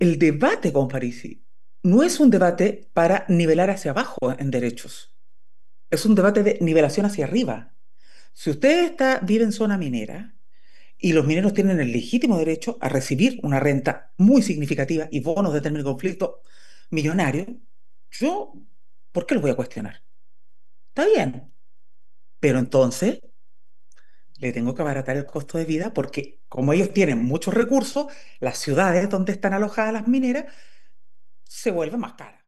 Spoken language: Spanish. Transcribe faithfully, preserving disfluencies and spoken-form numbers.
El debate con Parisi no es un debate para nivelar hacia abajo en derechos, es un debate de nivelación hacia arriba. Si usted está, vive en zona minera y los mineros tienen el legítimo derecho a recibir una renta muy significativa y bonos de término de conflicto millonarios, yo, ¿por qué los voy a cuestionar? Está bien, pero entonces le tengo que abaratar el costo de vida porque como ellos tienen muchos recursos, las ciudades donde están alojadas las mineras se vuelven más caras.